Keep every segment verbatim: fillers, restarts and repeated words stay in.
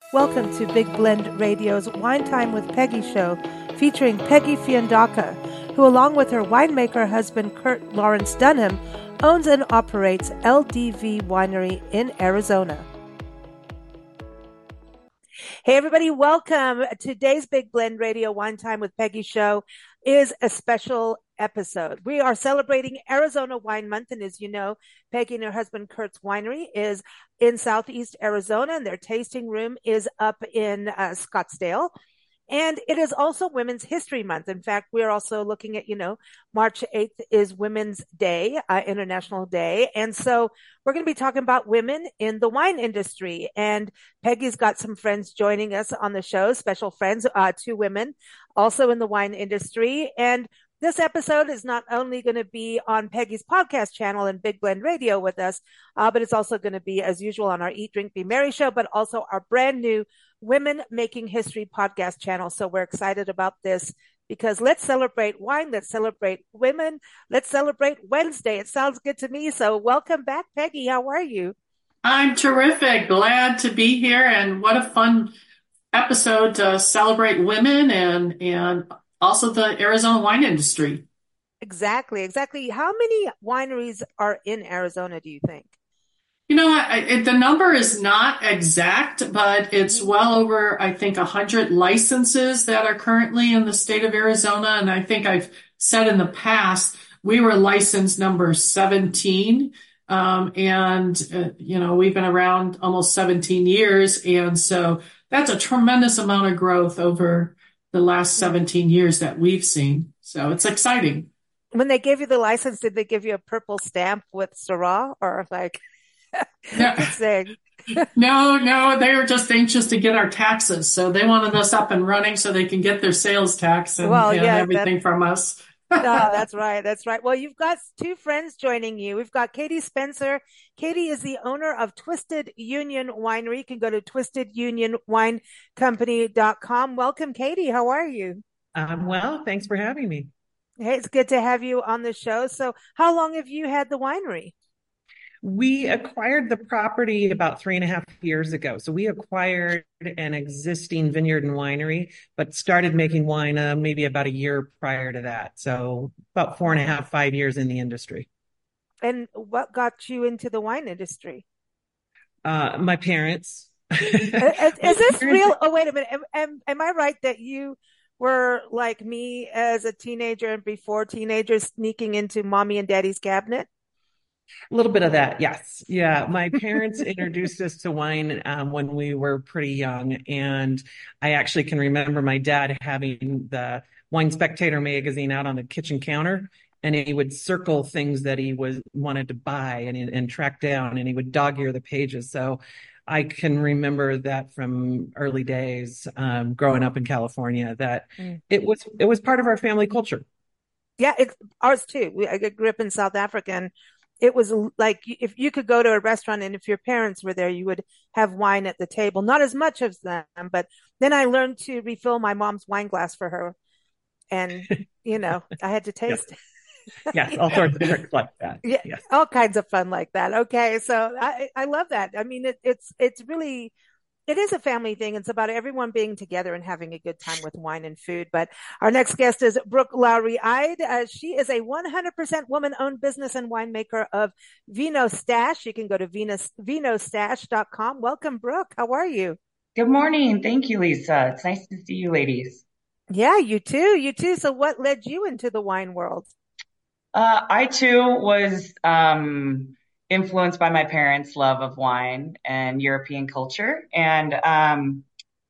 Welcome to Big Blend Radio's Wine Time with Peggy show, featuring Peggy Fiandaca, who along with her winemaker husband Kurt Lawrence Dunham, owns and operates L D V Winery in Arizona. Hey everybody, welcome. Today's Big Blend Radio Wine Time with Peggy show is a special episode. We are celebrating Arizona Wine Month, and as you know, Peggy and her husband Kurt's winery is in Southeast Arizona, and their tasting room is up in uh, Scottsdale. And it is also Women's History Month. In fact, we're also looking at, you know, March eighth is Women's Day, uh, International Day. And so we're going to be talking about women in the wine industry. And Peggy's got some friends joining us on the show, special friends, uh, two women also in the wine industry. And this episode is not only going to be on Peggy's podcast channel and Big Blend Radio with us, uh, but it's also going to be, as usual, on our Eat, Drink, Be Merry show, but also our brand new Women Making History podcast channel. So we're excited about this because let's celebrate wine. Let's celebrate women. Let's celebrate Wednesday. It sounds good to me. So welcome back, Peggy. How are you? I'm terrific. Glad to be here. And what a fun episode to celebrate women and, and also the Arizona wine industry. Exactly. Exactly. How many wineries are in Arizona, do you think? You know, I, it, the number is not exact, but it's well over, I think, one hundred licenses that are currently in the state of Arizona. And I think I've said in the past, we were license number seventeen. Um, and, uh, you know, we've been around almost seventeen years. And so that's a tremendous amount of growth over the last seventeen years that we've seen. So it's exciting. When they gave you the license, did they give you a purple stamp with Syrah or like... No, no, no, they were just anxious to get our taxes. So they wanted us up and running so they can get their sales tax and, well, and yeah, everything that, from us. no, that's right. That's right. Well, you've got two friends joining you. We've got Katie Spencer. Katie is the owner of Twisted Union Winery. You can go to twisted union wine company dot com. Welcome, Katie. How are you? Um, well, thanks for having me. Hey, it's good to have you on the show. So how long have you had the winery? We acquired the property about three and a half years ago. So we acquired an existing vineyard and winery, but started making wine uh, maybe about a year prior to that. So about four and a half, five years in the industry. And what got you into the wine industry? Uh, my parents. Is, is this real? Oh, wait a minute. Am, am, am I right that you were like me as a teenager and before teenagers sneaking into mommy and daddy's cabinet? A little bit of that, yes. Yeah, my parents introduced us to wine um, when we were pretty young. And I actually can remember my dad having the Wine Spectator magazine out on the kitchen counter. And he would circle things that he was wanted to buy and, and track down, and he would dog ear the pages. So I can remember that from early days, um, growing up in California, that mm. it was it was part of our family culture. Yeah, it, ours too. We, I grew up in South Africa, and it was like if you could go to a restaurant and if your parents were there, you would have wine at the table. Not as much as them, but then I learned to refill my mom's wine glass for her. And, you know, I had to taste yes. it. Yes, all sorts of tricks like that. Yeah, yes. all kinds of fun like that. Okay, so I, I love that. I mean, it, it's it's really... It is a family thing. It's about everyone being together and having a good time with wine and food. But our next guest is Brooke Lowry-Ide. Uh, she is a one hundred percent woman-owned business and winemaker of Vino Stash. You can go to vino stash dot com. Welcome, Brooke. How are you? Good morning. Thank you, Lisa. It's nice to see you ladies. Yeah, you too. You too. So what led you into the wine world? Uh, I too was um, influenced by my parents' love of wine and European culture, and um,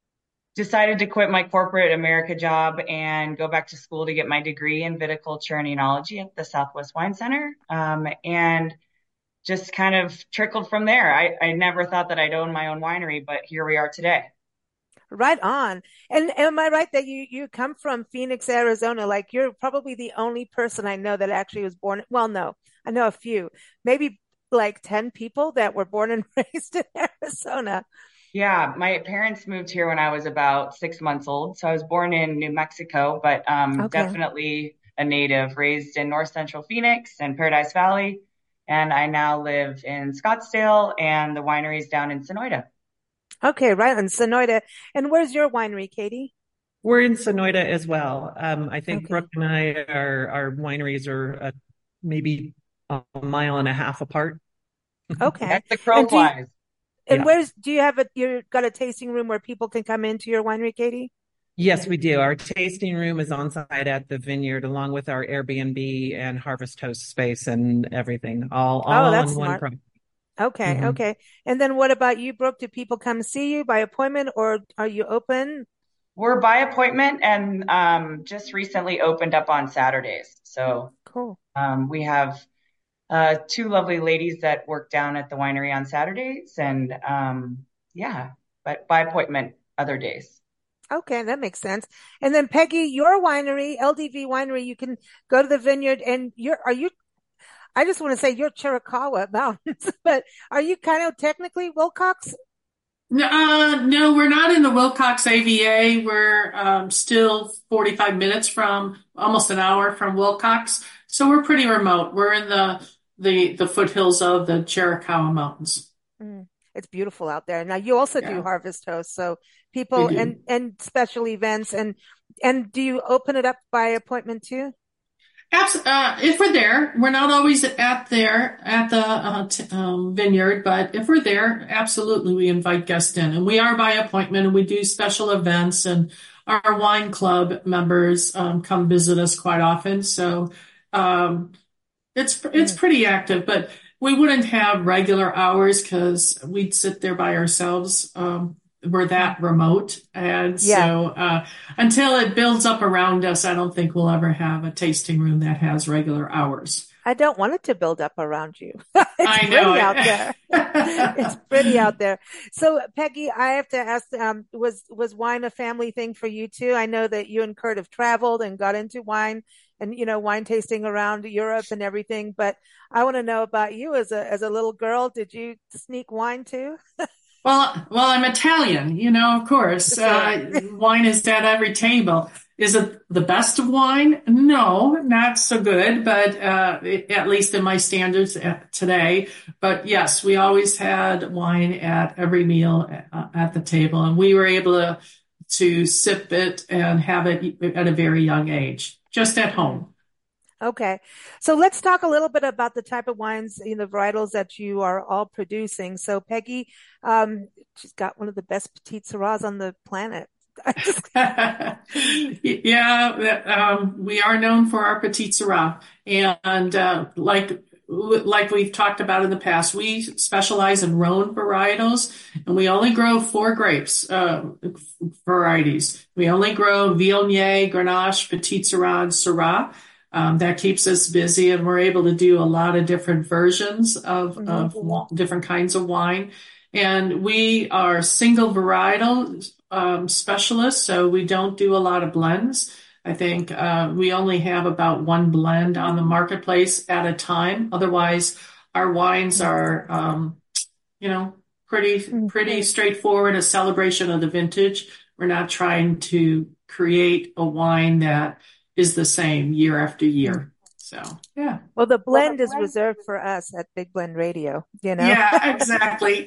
decided to quit my corporate America job and go back to school to get my degree in viticulture and enology at the Southwest Wine Center, um, and just kind of trickled from there. I, I never thought that I'd own my own winery, but here we are today. Right on. And am I right that you, you come from Phoenix, Arizona? Like you're probably the only person I know that actually was born. Well, no, I know a few, maybe like ten people that were born and raised in Arizona. Yeah, my parents moved here when I was about six months old. So I was born in New Mexico, but um, Okay. definitely a native, raised in North Central Phoenix and Paradise Valley. And I now live in Scottsdale, and the winery's down in Sonoyta. Okay, right on Sonoyta. And where's your winery, Katie? We're in Sonoyta as well. Um, I think Okay. Brooke and I, our, our wineries are uh, maybe a mile and a half apart. Okay. As the crow And do you, flies. and Yeah. where's do you have a you got a tasting room where people can come into your winery, Katie? Yes, we do. Our tasting room is on site at the vineyard, along with our Airbnb and Harvest Host space and everything, all Oh, all that's in one smart. property. Okay, Hmm. okay. And then what about you, Brooke? Do people come see you by appointment or are you open? We're by appointment and um, just recently opened up on Saturdays. So Cool. um, we have uh, two lovely ladies that work down at the winery on Saturdays, and um, yeah, but by appointment other days. Okay, that makes sense. And then Peggy, your winery, L D V Winery, you can go to the vineyard and you're are you I just want to say you're Chiricahua Mountains, but are you kind of technically Wilcox? No, Uh, no, we're not in the Wilcox A V A. We're um, still forty-five minutes from, almost an hour from Wilcox. So we're pretty remote. We're in the the the foothills of the Chiricahua Mountains. Mm, it's beautiful out there. Now you also do Yeah, harvest hosts, so we people and do. and special events and and do you open it up by appointment too? Abs uh, if we're there, we're not always at there at the uh, t um, vineyard, but if we're there, absolutely we invite guests in, and we are by appointment, and we do special events, and our wine club members um, come visit us quite often. So um, it's it's Mm, pretty active, but we wouldn't have regular hours because we'd sit there by ourselves. Um, we're mm. that remote, and Yeah. so uh, until it builds up around us, I don't think we'll ever have a tasting room that has regular hours. I don't want it to build up around you. It's I know pretty out there. It's pretty it. out there. So Peggy, I have to ask, um, was was wine a family thing for you too? I know that you and Kurt have traveled and got into wine and you know wine tasting around Europe and everything, but I want to know about you as a as a little girl. Did you sneak wine too? Well, well, I'm Italian, you know, of course. Sure. Uh, wine is at every table. Is it the best of wine? No, not so good, but uh, at least in my standards at today. But yes, we always had wine at every meal uh, at the table, and we were able to to sip it and have it at a very young age, just at Mm. home. Okay. So let's talk a little bit about the type of wines, you know, varietals that you are all producing. So Peggy, um, she's got one of the best petite sirahs on the planet. I just, Yeah, um, we are known for our Petite Sirah, and uh, like like we've talked about in the past, we specialize in Rhone varietals, and we only grow four grapes uh, varieties. We only grow Viognier, Grenache, Petite Sirah, and Syrah. Um, that keeps us busy, and we're able to do a lot of different versions of Mhm. of wa- different kinds of wine. And we are single varietal um, specialists, so we don't do a lot of blends. I think uh, we only have about one blend on the marketplace at a time. Otherwise, our wines are, um, you know, pretty pretty Okay. straightforward, a celebration of the vintage. We're not trying to create a wine that is the same year after Mm. year. So, yeah. Well, the blend is reserved for us at Big Blend Radio, you know? Yeah, exactly.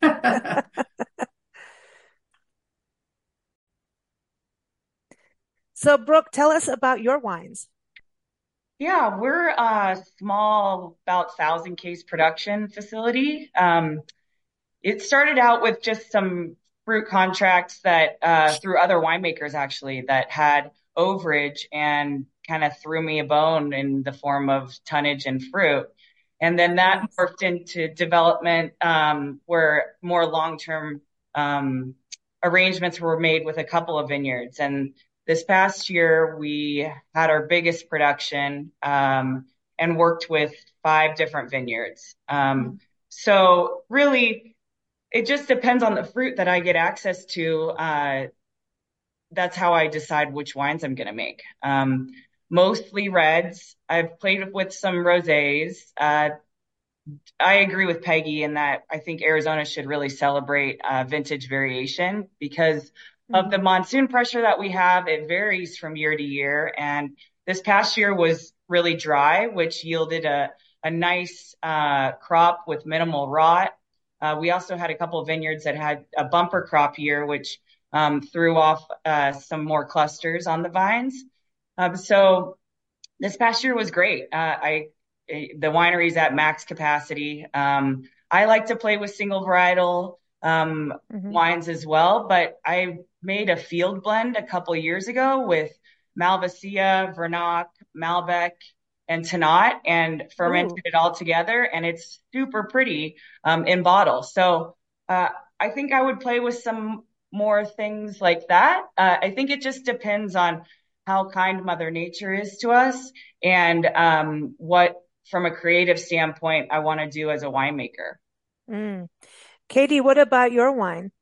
So, Brooke, tell us about your wines. Yeah, we're a small, about thousand case production facility. Um, it started out with just some fruit contracts that uh, through other winemakers actually that had overage and kind of threw me a bone in the form of tonnage and fruit. And then that Nice. morphed into development um, where more long-term um, arrangements were made with a couple of vineyards. And this past year, we had our biggest production um, and worked with five different vineyards. Um, Mm. so really, it just depends on the fruit that I get access to. Uh, that's how I decide which wines I'm going to make. Um, mostly reds. I've played with some rosés. Uh, I agree with Peggy in that I think Arizona should really celebrate uh, vintage variation because of the Mhm. monsoon pressure that we have. It varies from year to year. And this past year was really dry, which yielded a, a nice uh, crop with minimal rot. Uh, we also had a couple of vineyards that had a bumper crop year, which um, threw off uh, some more clusters on the vines. Um, so this past year was great. Uh, I the winery's at max capacity. Um, I like to play with single varietal um, mm-hmm. wines as well, but I made a field blend a couple of years ago with Malvasia, Vernac, Malbec, and Tannat, and fermented Ooh. It all together, and it's super pretty um, in bottle. So uh, I think I would play with some more things like that. Uh, I think it just depends on how kind Mother Nature is to us and um, what, from a creative standpoint, I want to do as a winemaker. Mm. Katie, what about your wine?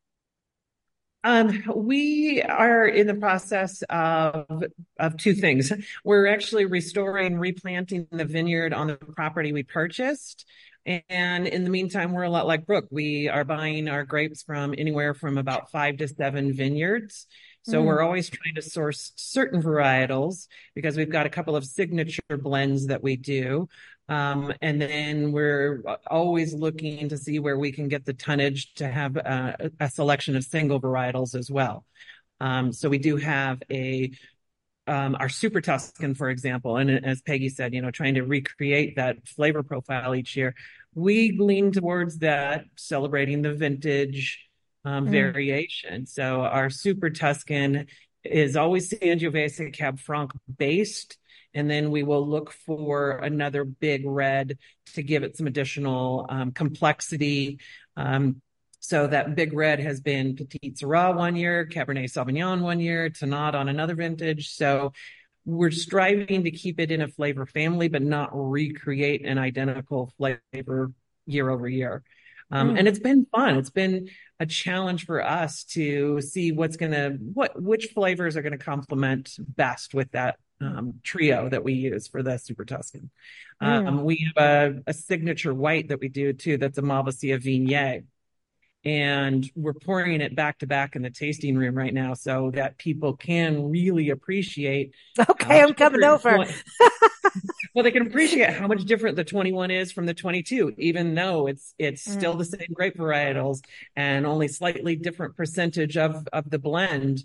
Um, we are in the process of of two things. We're actually restoring, replanting the vineyard on the property we purchased. And in the meantime, we're a lot like Brooke. We are buying our grapes from anywhere from about five to seven vineyards. So mm. we're always trying to source certain varietals because we've got a couple of signature blends that we do. Um, and then we're always looking to see where we can get the tonnage to have uh, a selection of single varietals as well. Um, so we do have a Um, our Super Tuscan, for example, and as Peggy said, you know, trying to recreate that flavor profile each year, we lean towards that, celebrating the vintage um, mm. variation. So our Super Tuscan is always Sangiovese Cab Franc based, and then we will look for another big red to give it some additional um, complexity. Um, So that big red has been Petite Syrah one year, Cabernet Sauvignon one year, Tannat on another vintage. So we're striving to keep it in a flavor family, but not recreate an identical flavor year over year. Um, mm. And it's been fun. It's been a challenge for us to see what's going to, what, which flavors are going to complement best with that um, trio that we use for the Super Tuscan. Mm. Um, we have a, a signature white that we do too. That's a Malvasia Viognier. And we're pouring it back to back in the tasting room right now so that people can really appreciate. Okay, I'm coming over. Well, they can appreciate how much different the twenty-one is from the twenty-two, even though it's it's mm. still the same grape varietals and only slightly different percentage of, of the blend.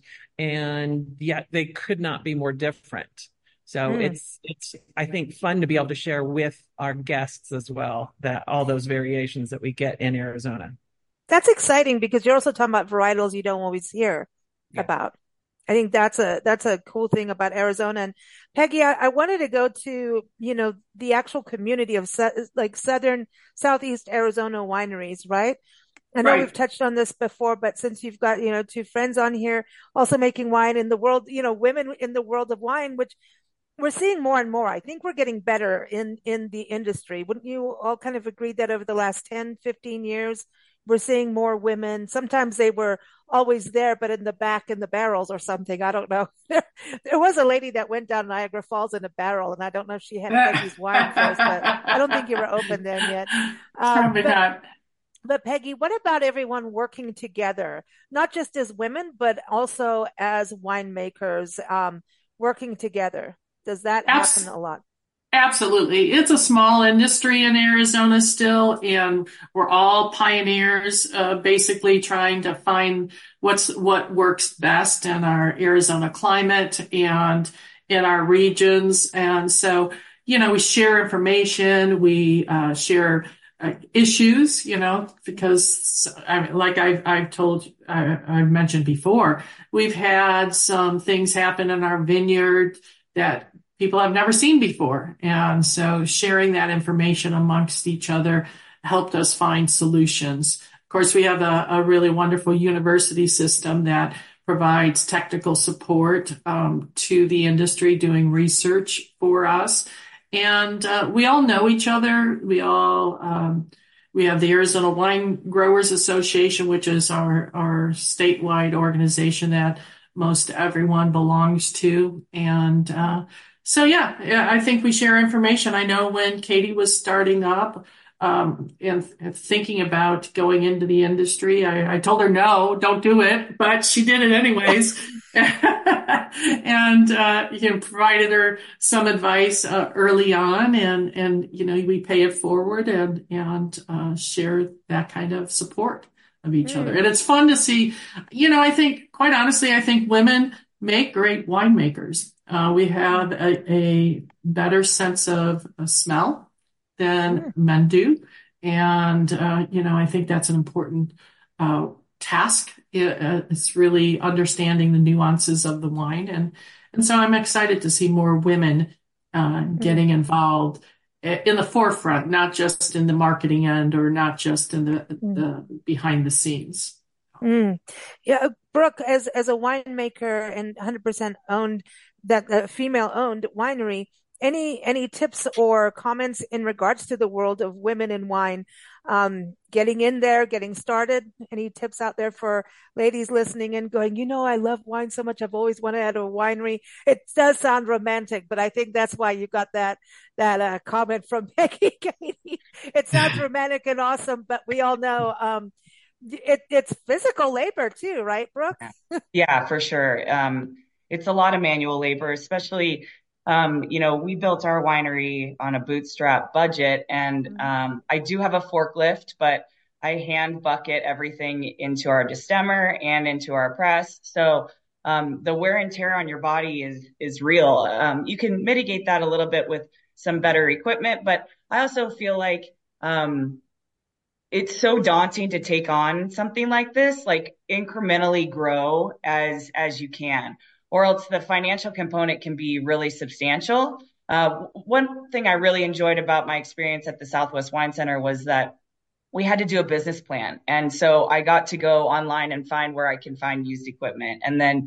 And yet they could not be more different. So mm. it's, it's, I think, fun to be able to share with our guests as well, that all those variations that we get in Arizona. That's exciting because you're also talking about varietals you don't always hear yeah. about. I think that's a, that's a cool thing about Arizona. And Peggy, I, I wanted to go to, you know, the actual community of su- like Southern, Southeast Arizona wineries, right? I know right. we've touched on this before, but since you've got, you know, two friends on here also making wine in the world, you know, women in the world of wine, which we're seeing more and more. I think we're getting better in, in the industry. Wouldn't you all kind of agree that over the last ten, fifteen years, we're seeing more women? Sometimes they were always there, but in the back in the barrels or something. I don't know. There, there was a lady that went down Niagara Falls in a barrel, and I don't know if she had Peggy's wine first, but I don't think you were open then yet. Um, Probably but, not. But Peggy, what about everyone working together, not just as women, but also as winemakers, um, working together? Does that Abs- happen a lot? Absolutely. It's a small industry in Arizona still, and we're all pioneers, uh, basically trying to find what's, what works best in our Arizona climate and in our regions. And so, you know, we share information, we, uh, share uh, issues, you know, because I mean, like I've, I've told, I, I've mentioned before, we've had some things happen in our vineyard that people have never seen before. And so sharing that information amongst each other helped us find solutions. Of course, we have a, a really wonderful university system that provides technical support um, to the industry doing research for us. And uh, we all know each other. We all, um, we have the Arizona Wine Growers Association, which is our, our statewide organization that most everyone belongs to. And uh, So, yeah, yeah, I think we share information. I know when Katie was starting up um, and, and thinking about going into the industry, I, I told her, no, don't do it. But she did it anyways. and uh, you know, provided her some advice uh, early on, and and you know, we pay it forward and and uh, share that kind of support of each other. Mm. And it's fun to see. You know, I think, quite honestly, I think women make great winemakers. Uh, we have a, a better sense of uh, smell than Mm. men do, and uh, you know, I think that's an important uh, task. It, uh, it's really understanding the nuances of the wine, and and so I'm excited to see more women uh, getting involved in the forefront, not just in the marketing end or not just in the, Mm. the behind the scenes. Mm. Yeah, Brooke, as as a winemaker and one hundred percent owned, that uh, female owned winery, any any tips or comments in regards to the world of women in wine, um, getting in there, getting started? Any tips out there for ladies listening and going, you know, I love wine so much. I've always wanted to have a winery. It does sound romantic, but I think that's why you got that that uh, comment from Peggy Katie. It sounds romantic and awesome, but we all know um, it, it's physical labor too, right, Brooke? Yeah, for sure. Um, it's a lot of manual labor, especially, um, you know, we built our winery on a bootstrap budget, and um, I do have a forklift, but I hand bucket everything into our destemmer and into our press. So um, the wear and tear on your body is is real. Um, you can mitigate that a little bit with some better equipment, but I also feel like um, it's so daunting to take on something like this, like incrementally grow as as you can, or else the financial component can be really substantial. Uh, one thing I really enjoyed about my experience at the Southwest Wine Center was that we had to do a business plan. And so I got to go online and find where I can find used equipment. And then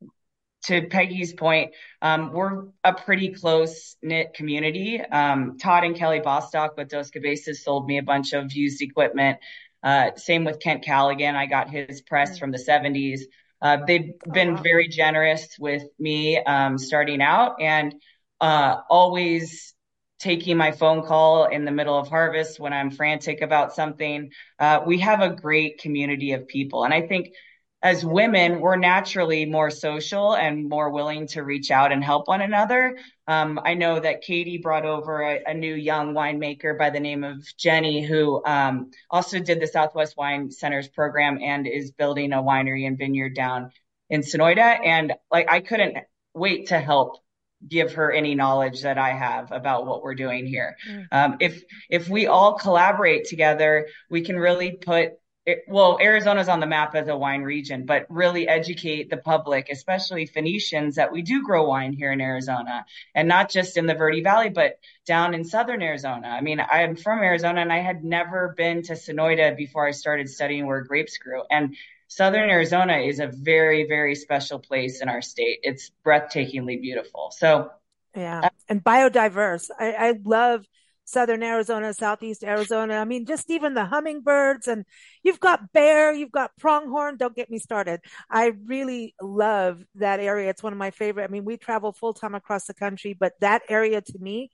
to Peggy's point, um, we're a pretty close knit community. Um, Todd and Kelly Bostock with Dos Cabezas sold me a bunch of used equipment. Uh, same with Kent Callaghan. I got his press from the seventies. Uh, they've been Oh, wow. very generous with me um, starting out, and uh, always taking my phone call in the middle of harvest when I'm frantic about something. Uh, we have a great community of people. And I think as women, we're naturally more social and more willing to reach out and help one another. Um, I know that Katie brought over a, a new young winemaker by the name of Jenny, who um, also did the Southwest Wine Center's program and is building a winery and vineyard down in Sonoyta. And like, I couldn't wait to help give her any knowledge that I have about what we're doing here. Mm. Um, if if we all collaborate together, we can really put it, well, Arizona's on the map as a wine region, but really educate the public, especially Phoenicians, that we do grow wine here in Arizona, and not just in the Verde Valley, but down in southern Arizona. I mean, I'm from Arizona, and I had never been to Sonoyta before I started studying where grapes grew. And southern Arizona is a very, very special place in our state. It's breathtakingly beautiful. So, Yeah. And biodiverse. I, I love Southern Arizona, Southeast Arizona. I mean, just even the hummingbirds, and you've got bear, you've got pronghorn. Don't get me started. I really love that area. It's one of my favorite. I mean, we travel full time across the country, but that area to me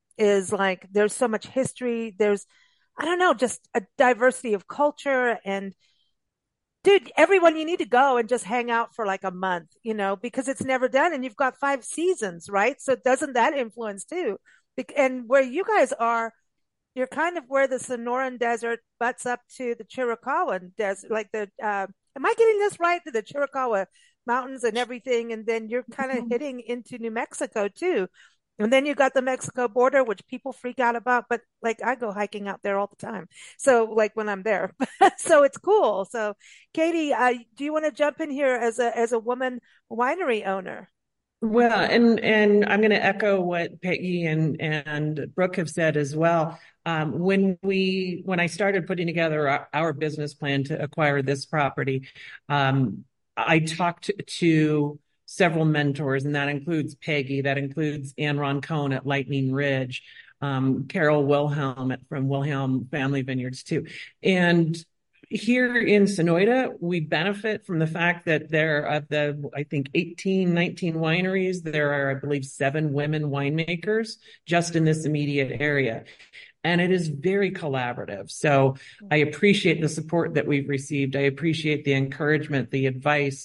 is like, there's so much history. There's, I don't know, just a diversity of culture. And dude, everyone, you need to go and just hang out for like a month, you know, because it's never done. And you've got five seasons, right? So doesn't that influence too? And where you guys are, you're kind of where the Sonoran Desert butts up to the Chiricahua Desert, like the, uh, am I getting this right? To the Chiricahua Mountains and everything. And then you're kind of hitting into New Mexico too. And then you got the Mexico border, which people freak out about, but like I go hiking out there all the time. So like when I'm there, so it's cool. So Katie, uh, do you want to jump in here as a, as a woman winery owner? Well, and and I'm going to echo what Peggy and and Brooke have said as well. Um, when we when I started putting together our, our business plan to acquire this property, um, I talked to several mentors, and that includes Peggy, that includes Ann Roncone at Lightning Ridge, um, Carol Wilhelm at, from Wilhelm Family Vineyards too, and here in Sonoyta, we benefit from the fact that there are the, I think, eighteen, nineteen wineries. There are, I believe, seven women winemakers just in this immediate area. And it is very collaborative. So I appreciate the support that we've received. I appreciate the encouragement, the advice.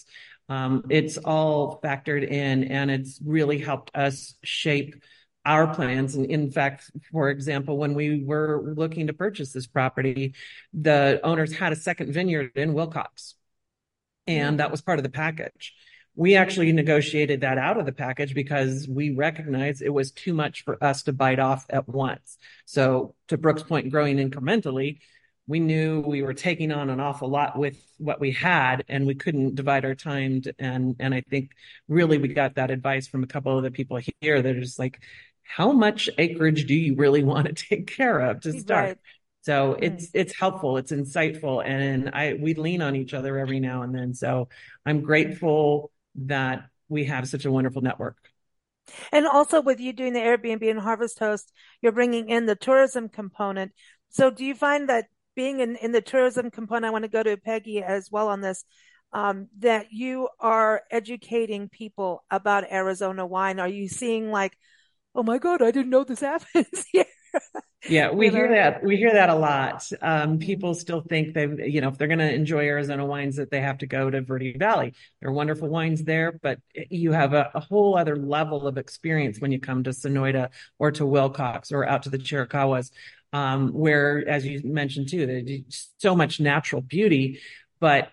Um, it's all factored in, and it's really helped us shape our plans. And in fact, for example, when we were looking to purchase this property, the owners had a second vineyard in Wilcox, and that was part of the package. We actually negotiated that out of the package because we recognized it was too much for us to bite off at once. So to Brooke's point, growing incrementally, we knew we were taking on an awful lot with what we had, and we couldn't divide our time. To, and and I think really we got that advice from a couple of the people here that are just like, how much acreage do you really want to take care of to start? Right. So it's it's helpful, it's insightful, and I we lean on each other every now and then. So I'm grateful that we have such a wonderful network. And also with you doing the Airbnb and Harvest Host, you're bringing in the tourism component. So do you find that being in, in the tourism component, I want to go to Peggy as well on this, um, that you are educating people about Arizona wine? Are you seeing like, oh my God, I didn't know this happens here? Yeah, we you hear know? that. We hear that a lot. Um, people still think they, you know, if they're going to enjoy Arizona wines, that they have to go to Verde Valley. There are wonderful wines there, but you have a, a whole other level of experience when you come to Sonoyta or to Wilcox or out to the Chiricahuas, um, where, as you mentioned too, there's so much natural beauty, but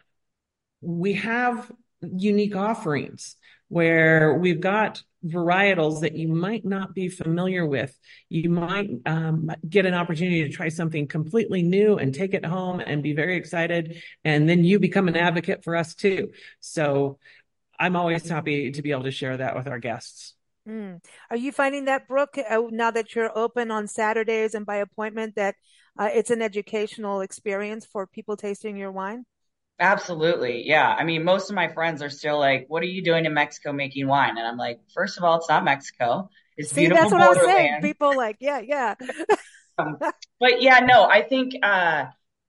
we have unique offerings where we've got varietals that you might not be familiar with. You might um, get an opportunity to try something completely new and take it home and be very excited. And then you become an advocate for us too. So I'm always happy to be able to share that with our guests. Mm. Are you finding that, Brooke, uh, now that you're open on Saturdays and by appointment, that uh, it's an educational experience for people tasting your wine? Absolutely. Yeah. I mean, most of my friends are still like, what are you doing in Mexico making wine? And I'm like, first of all, it's not Mexico. It's See, beautiful that's what borderland. I was saying. People like, yeah, yeah. um, but yeah, no, I think, uh,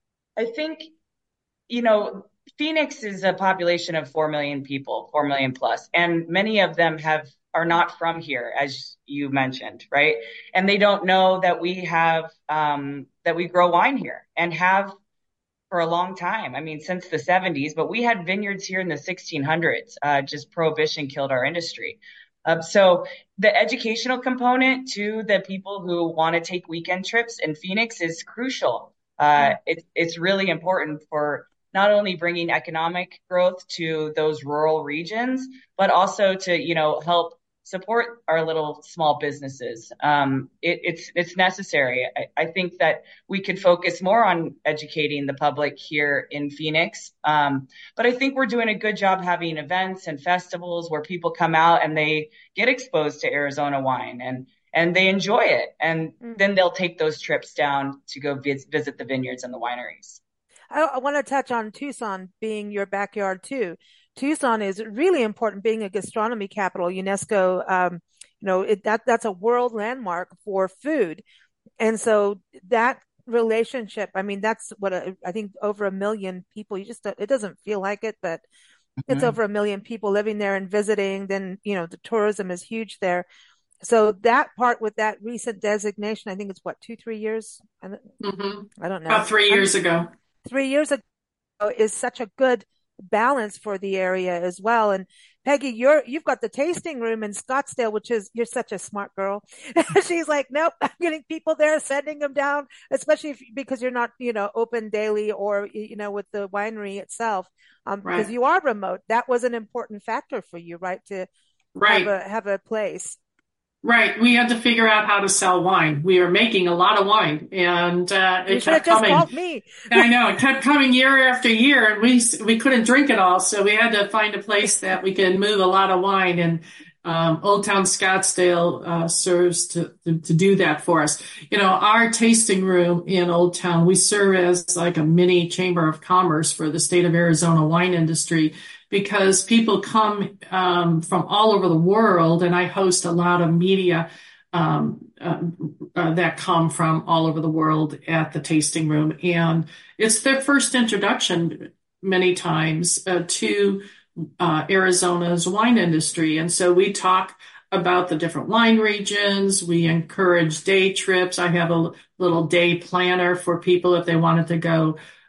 I think, you know, Phoenix is a population of four million people, four million plus, and many of them have, are not from here, as you mentioned, right? And they don't know that we have, um, that we grow wine here and have for a long time. I mean, since the seventies, but we had vineyards here in the sixteen hundreds. Uh, just prohibition killed our industry. Um, so the educational component to the people who want to take weekend trips in Phoenix is crucial. Uh, it, it's really important for not only bringing economic growth to those rural regions, but also to, you know, help support our little small businesses. Um, it, it's it's necessary. I, I think that we could focus more on educating the public here in Phoenix. Um, but I think we're doing a good job having events and festivals where people come out and they get exposed to Arizona wine and and they enjoy it. And mm. then they'll take those trips down to go vis- visit the vineyards and the wineries. I, I want to touch on Tucson being your backyard too. Tucson is really important, being a gastronomy capital, UNESCO, um, you know, it, that, that's a world landmark for food. And so that relationship, I mean, that's what a, I think over a million people, you just, it doesn't feel like it, but mm-hmm. it's over a million people living there and visiting. Then, you know, the tourism is huge there. So that part with that recent designation, I think it's what, two, three years? Mm-hmm. I don't know. About three years I'm, ago. Three years ago is such a good balance for the area as well. And Peggy, you're, you've got the tasting room in Scottsdale, which is, you're such a smart girl. She's like, nope, I'm getting people there, sending them down, especially if, because you're not, you know, open daily or, you know, with the winery itself. Um, right. Because you are remote. That was an important factor for you, right? To right. have a, have a place. Right. We had to figure out how to sell wine. We were making a lot of wine, and uh, it you kept just coming. Called me. I know, it kept coming year after year, and we we couldn't drink it all, so we had to find a place that we could move a lot of wine. And um, Old Town Scottsdale uh, serves to, to to do that for us. You know, our tasting room in Old Town, we serve as like a mini chamber of commerce for the state of Arizona wine industry, because people come um, from all over the world, and I host a lot of media um, uh, uh, that come from all over the world at the tasting room. And it's their first introduction many times uh, to uh, Arizona's wine industry. And so we talk about the different wine regions. We encourage day trips. I have a little day planner for people if they wanted to go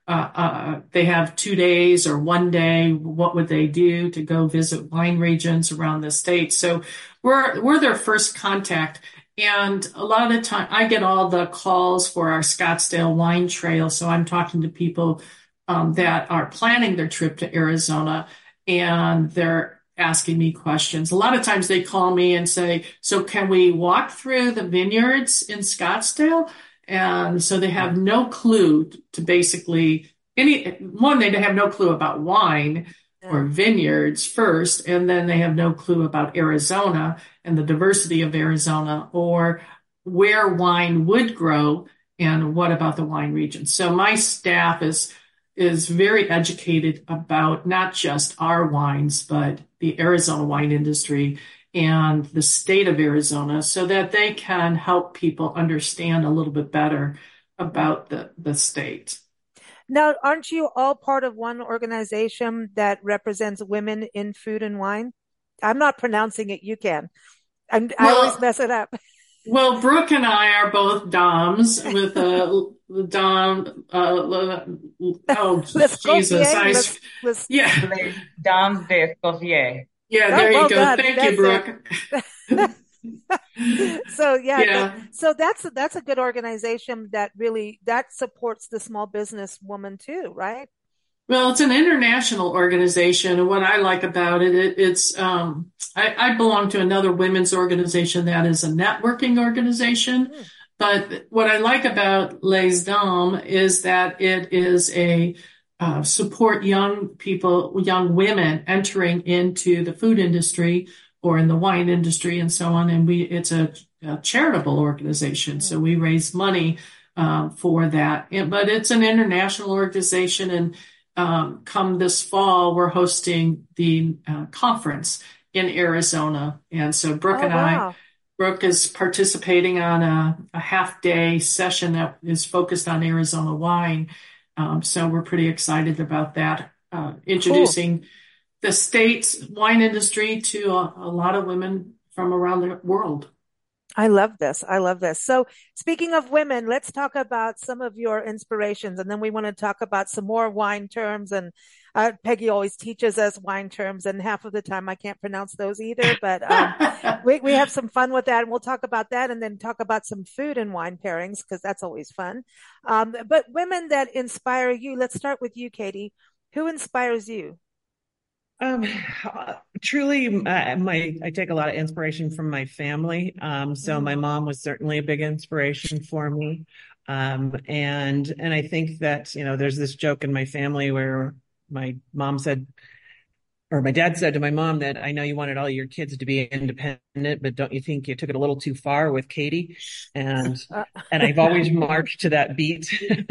uh, uh, they have two days or one day. What would they do to go visit wine regions around the state? So we're we're their first contact. And a lot of the time, I get all the calls for our Scottsdale Wine Trail. So I'm talking to people um, that are planning their trip to Arizona, and they're asking me questions. A lot of times they call me and say, so can we walk through the vineyards in Scottsdale? And so they have no clue to basically any one, they have no clue about wine or vineyards first, and then they have no clue about Arizona and the diversity of Arizona or where wine would grow and what about the wine region. So my staff is is very educated about not just our wines, but the Arizona wine industry and the state of Arizona so that they can help people understand a little bit better about the, the state. Now, aren't you all part of one organization that represents women in food and wine? I'm not pronouncing it. You can. I'm, I Well, always mess it up. well, Brooke and I are both Doms with a Dom. Uh, oh, Let's go, Jesus! Pierre. I Let's, let's, yeah, Les Dames d'Escoffier. yeah. oh, There you well go. done. Thank you, That's Brooke. it. So yeah, Yeah. that, so that's that's a good organization that really that supports the small business woman too, right? Well, it's an international organization, and what I like about it, it it's um, I, I belong to another women's organization that is a networking organization. Hmm. But what I like about Les Dames is that it is a uh, support young people, young women entering into the food industry or in the wine industry and so on. And we, it's a, a charitable organization, so we raise money um, for that. And, but it's an international organization, and um, come this fall, we're hosting the uh, conference in Arizona, and so Brooke Oh and I. wow. Brooke is participating on a, a half day session that is focused on Arizona wine. Um, so we're pretty excited about that, uh, Cool. introducing the state's wine industry to a, a lot of women from around the world. I love this. I love this. So speaking of women, let's talk about some of your inspirations, and then we want to talk about some more wine terms. And uh, Peggy always teaches us wine terms, and half of the time I can't pronounce those either. But um, we we have some fun with that, and we'll talk about that, and then talk about some food and wine pairings because that's always fun. Um, but women that inspire you. Let's start with you, Katie. Who inspires you? Um, truly, uh, my I take a lot of inspiration from my family. Um, so my Mm. mom was certainly a big inspiration for me. Um, and and I think that, you know, there's this joke in my family where my mom said, or my dad said to my mom that I know you wanted all your kids to be independent, but don't you think you took it a little too far with Katie? And Uh, and I've always marched to that beat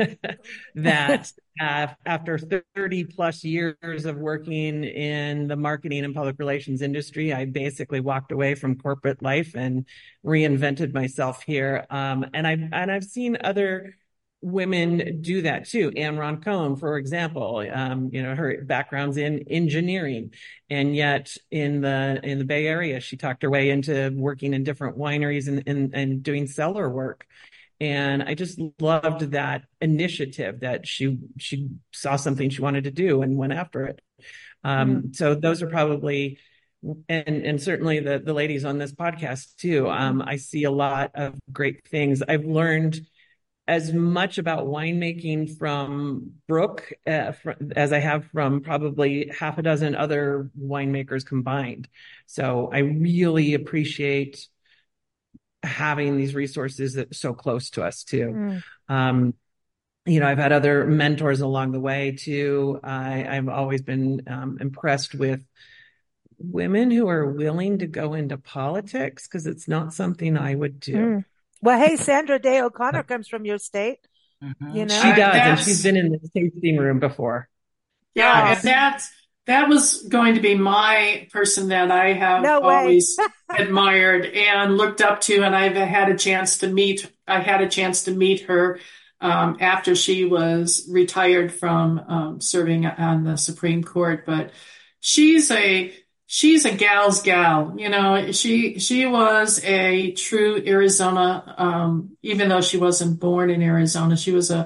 that uh, after thirty plus years of working in the marketing and public relations industry, I basically walked away from corporate life and reinvented myself here. Um, and I've and I've seen other women do that too. Anne Roncone, for example, um, you know, her background's in engineering, and yet in the in the Bay Area, she talked her way into working in different wineries and and, and doing cellar work. And I just loved that initiative that she she saw something she wanted to do and went after it. Um, mm, so those are probably, and and certainly the the ladies on this podcast too. Um, I see a lot of great things. I've learned as much about winemaking from Brooke uh, fr- as I have from probably half a dozen other winemakers combined. So I really appreciate having these resources that so close to us too. mm. Um, you know, I've had other mentors along the way too. I, I've always been um, impressed with women who are willing to go into politics because it's not something I would do. Mm. Well, hey, Sandra Day O'Connor comes from your state, Mm-hmm. you know? She Uh, does, and that's she's been in the tasting room before. Yeah, Oh, and that that was going to be my person that I have no way. always admired and looked up to, and I've had a chance to meet. I had a chance to meet her um, after she was retired from um, serving on the Supreme Court. But she's a she's a gal's gal. You know, she she was a true Arizona. Um, even though she wasn't born in Arizona, she was a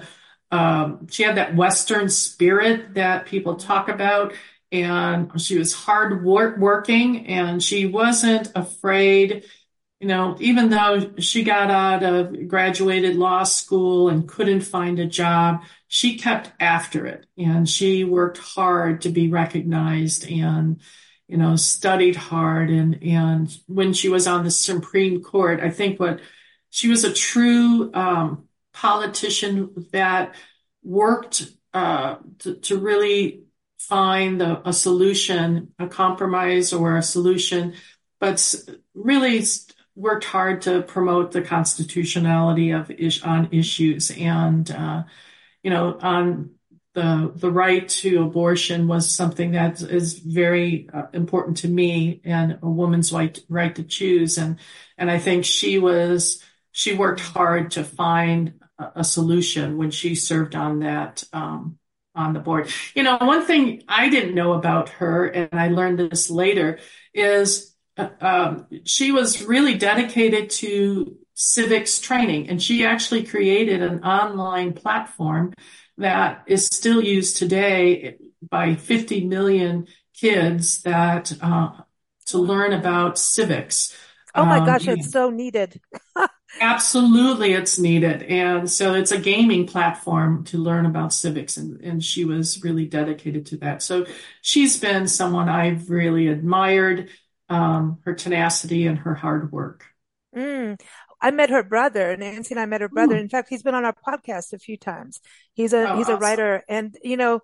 um, she had that Western spirit that people talk about. And she was hard work working, and she wasn't afraid. You know, even though she got out of graduated law school and couldn't find a job, she kept after it, and she worked hard to be recognized, and, you know, studied hard. And, and when she was on the Supreme Court, I think what she was a true, um, politician that worked, uh, to, to really find a, a solution, a compromise or a solution, but really worked hard to promote the constitutionality of ish on issues. And, uh, you know, on the, the right to abortion was something that is very uh, important to me, and a woman's right, right to choose. And, and I think she was, she worked hard to find a, a solution when she served on that, um, on the board. You know, one thing I didn't know about her, and I learned this later, is uh, um, she was really dedicated to civics training, and she actually created an online platform that is still used today by fifty million kids that uh, to learn about civics. Oh my Um, gosh, it's so needed. Absolutely, it's needed. And so it's a gaming platform to learn about civics, and, and she was really dedicated to that. So she's been someone I've really admired, um, her tenacity and her hard work. Mm. I met her brother, Nancy and I met her brother. Ooh. In fact, he's been on our podcast a few times. He's a Oh, he's a awesome. writer, and you know,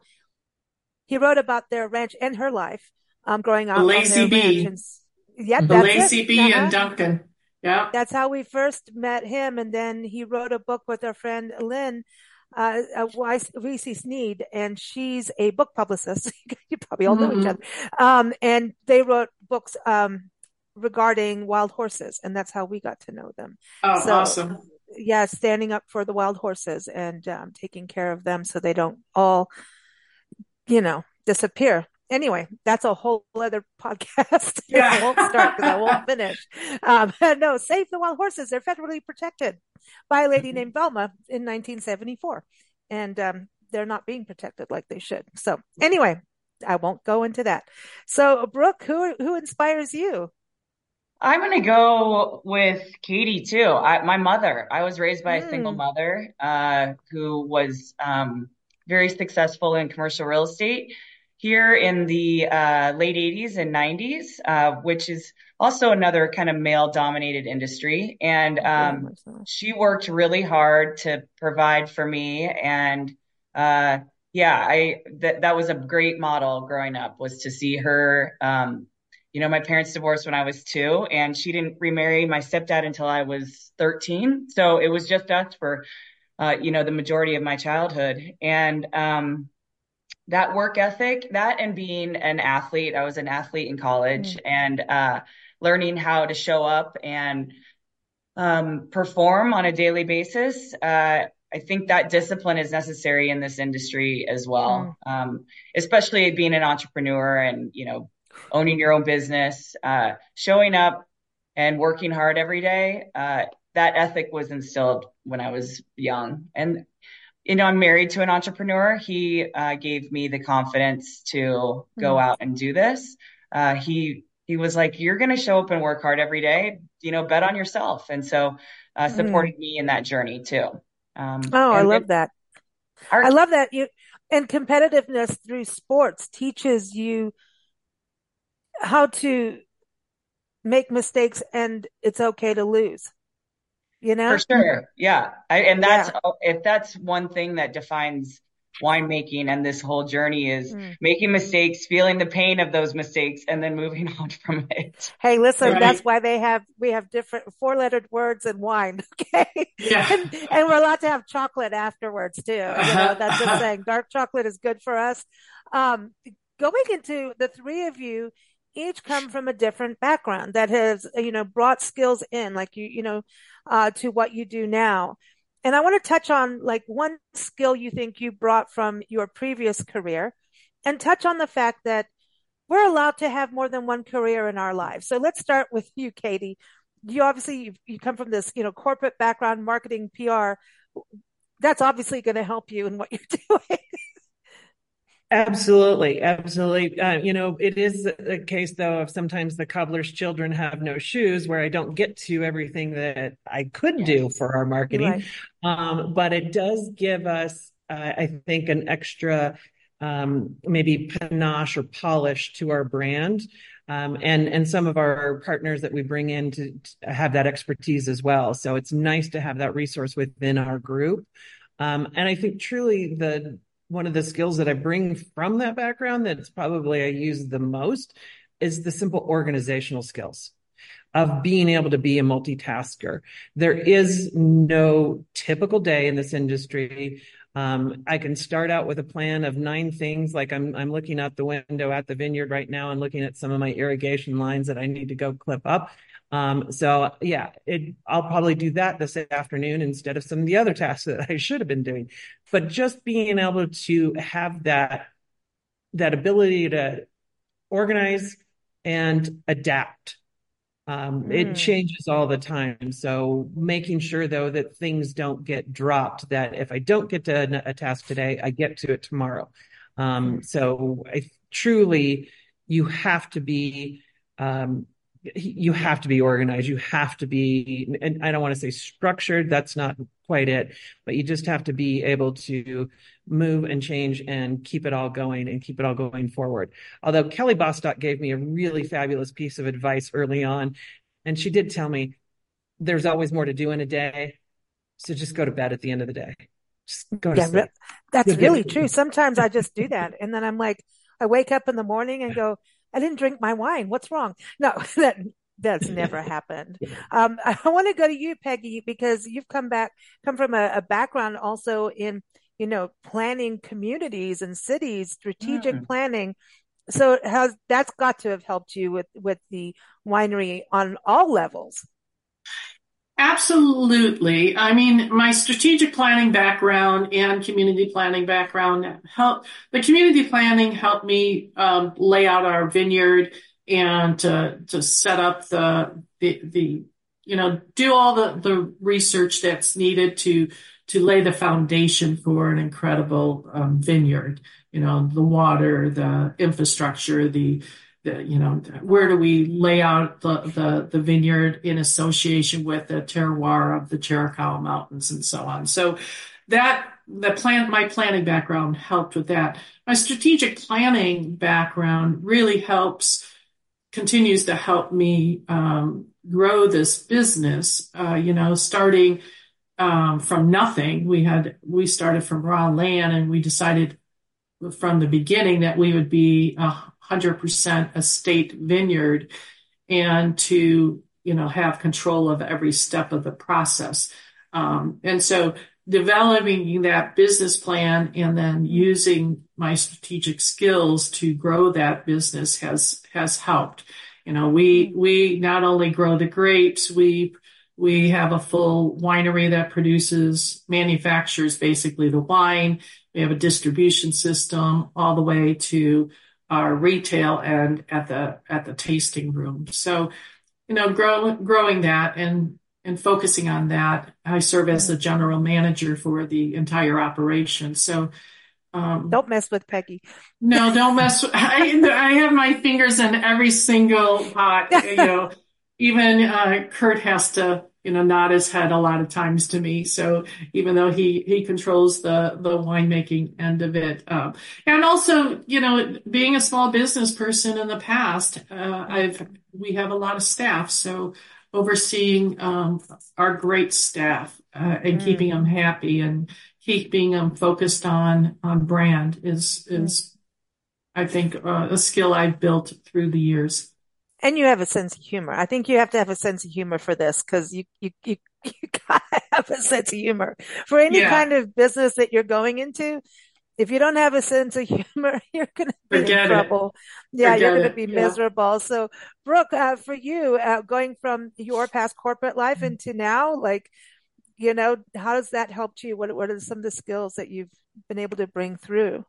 he wrote about their ranch and her life, um, growing The up on Lazy their ranch. Bee, And s- yep, the that's it. Lazy Bee and Uh-huh. Duncan. Yeah. That's how we first met him. And then he wrote a book with our friend Lynn, uh, uh, Weiss- Reese Sneed, and she's a book publicist. You probably all know each other. Hmm. Um, and they wrote books, um, regarding wild horses, and that's how we got to know them. Oh, So, awesome. yeah, standing up for the wild horses and um, taking care of them so they don't all, you know, disappear. Anyway, that's a whole other podcast. I won't start because I won't Yeah. finish. Um, no, save the wild horses. They're federally protected by a lady named Velma in nineteen seventy-four. And um, they're not being protected like they should. So anyway, I won't go into that. So Brooke, who who inspires you? I'm gonna go with Katie too. I, my mother, I was raised by a single Mm, mother, uh, who was, um, very successful in commercial real estate here in the, uh, late eighties and nineties, uh, which is also another kind of male dominated industry. And, very um, much so. she worked really hard to provide for me. And, uh, yeah, I, that, that was a great model growing up, was to see her, um, you know, my parents divorced when I was two, and she didn't remarry my stepdad until I was thirteen. So it was just us for, uh, you know, the majority of my childhood. And, um, that work ethic, that and being an athlete, I was an athlete in college, Mm, and, uh, learning how to show up and, um, perform on a daily basis. Uh, I think that discipline is necessary in this industry as mm, well, um, especially being an entrepreneur and, you know, owning your own business, uh, showing up and working hard every day. Uh, that ethic was instilled when I was young. And, you know, I'm married to an entrepreneur. He uh, gave me the confidence to go mm, out and do this. Uh, he he was like, "You're going to show up and work hard every day. You know, bet on yourself." And so, uh, mm. supported me in that journey too. Um, Oh, I and love then that. I our love that you and competitiveness through sports teaches you how to make mistakes and it's okay to lose, you For know? sure. Yeah. I, and that's, Yeah. if that's one thing that defines winemaking and this whole journey, is Mm. making mistakes, feeling the pain of those mistakes, and then moving on from it. Hey, So listen, that's Right. why they have we have different four-lettered words in wine, okay? Yeah. And and we're allowed to have chocolate afterwards too. You know, that's just Uh-huh. saying dark chocolate is good for us. Um, going into the three of you each come from a different background that has, you know, brought skills in, like you, you know, uh, to what you do now. And I want to touch on like one skill you think you brought from your previous career and touch on the fact that we're allowed to have more than one career in our lives. So let's start with you, Katie. You obviously you, you come from this, you know, corporate background, marketing, P R. that's obviously going to help you in what you're doing. Absolutely, absolutely. Uh, you know, it is a case though of sometimes the cobbler's children have no shoes, where I don't get to everything that I could Yes. do for our marketing. Right. Um, but it does give us, uh, I think, an extra um, maybe panache or polish to our brand. Um, and and some of our partners that we bring in to, to have that expertise as well. So it's nice to have that resource within our group. Um, and I think truly the one of the skills that I bring from that background that's probably I use the most is the simple organizational skills of being able to be a multitasker. There is no typical day in this industry. Um, I can start out with a plan of nine things. Like I'm, I'm looking out the window at the vineyard right now and looking at some of my irrigation lines that I need to go clip up. Um, so yeah, it, I'll probably do that this afternoon instead of some of the other tasks that I should have been doing. But just being able to have that, that ability to organize and adapt. Um, Mm. it changes all the time. So making sure though that things don't get dropped, that if I don't get to a task today, I get to it tomorrow. Um, so I truly, you have to be, um, you have to be organized. You have to be, and I don't want to say structured. That's not quite it, but you just have to be able to move and change and keep it all going and keep it all going forward. Although Kelly Bostock gave me a really fabulous piece of advice early on, and she did tell me there's always more to do in a day. So just go to bed at the end of the day. Just go to Yeah, sleep. that's You'll really get- true. Sometimes I just do that. And then I'm like, I wake up in the morning and go, I didn't drink my wine. What's wrong? No, that that's never happened. Um, I want to go to you, Peggy, because you've come back, come from a, a background also in, you know, planning communities and cities, strategic Mm. planning. So has that's got to have helped you with with the winery on all levels. Absolutely. I mean, my strategic planning background and community planning background help. The community planning helped me um, lay out our vineyard and to to set up the the the you know do all the the research that's needed to to lay the foundation for an incredible um, vineyard. You know, the water, the infrastructure, the the, you know, where do we lay out the, the, the vineyard in association with the terroir of the Chiricahua Mountains and so on. So that, the plan, my planning background helped with that. My strategic planning background really helps, continues to help me, um, grow this business, uh, you know, starting, um, from nothing. We had, we started from raw land and we decided from the beginning that we would be a hundred percent a state vineyard and to, you know, have control of every step of the process. Um, and so developing that business plan and then using my strategic skills to grow that business has, has helped. You know, we, we not only grow the grapes, we, we have a full winery that produces, manufactures basically the wine. We have a distribution system all the way to our retail and at the at the tasting room. So, you know, grow, growing that and and focusing on that. I serve as the general manager for the entire operation. So, um, Don't mess with Peggy. no, don't mess. With, I I have my fingers in every single pot. You know, even uh, Kurt has to, you know, nod his head a lot of times to me. So even though he, he controls the, the winemaking end of it. Um, and also, you know, being a small business person in the past, uh, I've, we have a lot of staff. So overseeing, um, our great staff, uh, and Mm. keeping them happy and keeping them focused on, on brand is, is, I think, uh, a skill I've built through the years. And you have a sense of humor. I think you have to have a sense of humor for this because you, you, you, you gotta have a sense of humor for any Yeah. kind of business that you're going into. If you don't have a sense of humor, you're going to be Forget in it. trouble. Yeah, you're Forget going to it. be Yeah. miserable. So, Brooke, uh, for you, uh, going from your past corporate life into now, like, you know, how does that help you? What, what are some of the skills that you've been able to bring through?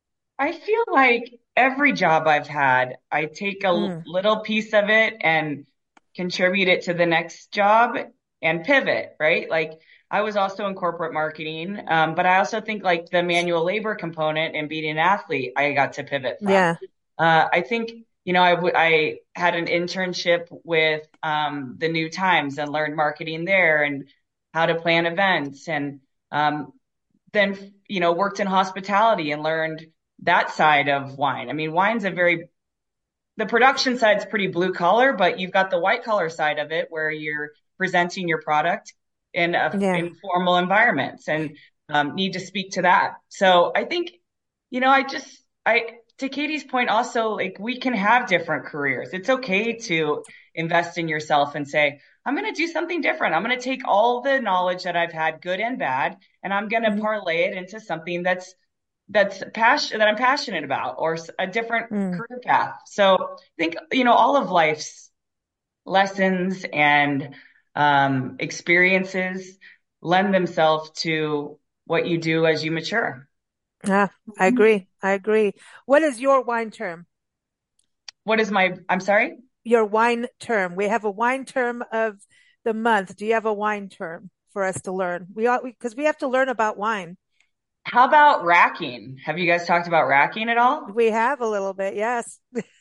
I feel like every job I've had, I take a Mm. little piece of it and contribute it to the next job and pivot, right? Like I was also in corporate marketing, um, but I also think like the manual labor component and being an athlete, I got to pivot from. Yeah. Uh, I think, you know, I, w- I had an internship with um, the New Times and learned marketing there and how to plan events. And um, then, you know, worked in hospitality and learned that side of wine. I mean, wine's a very, the production side's pretty blue collar, but you've got the white collar side of it where you're presenting your product in a Yeah. in formal environments and um, need to speak to that. So I think, you know, I just, I, to Katie's point also, like we can have different careers. It's okay to invest in yourself and say, I'm going to do something different. I'm going to take all the knowledge that I've had, good and bad, and I'm going to Mhm. parlay it into something that's that's passion that I'm passionate about or s- a different Mm. career path. So I think, you know, all of life's lessons and um, experiences lend themselves to what you do as you mature. Ah, I agree. I agree. What is your wine term? What is my, I'm sorry? Your wine term. We have a wine term of the month. Do you have a wine term for us to learn? We all, because we have to learn about wine. How about racking? Have you guys talked about racking at all? We have a little bit. Yes.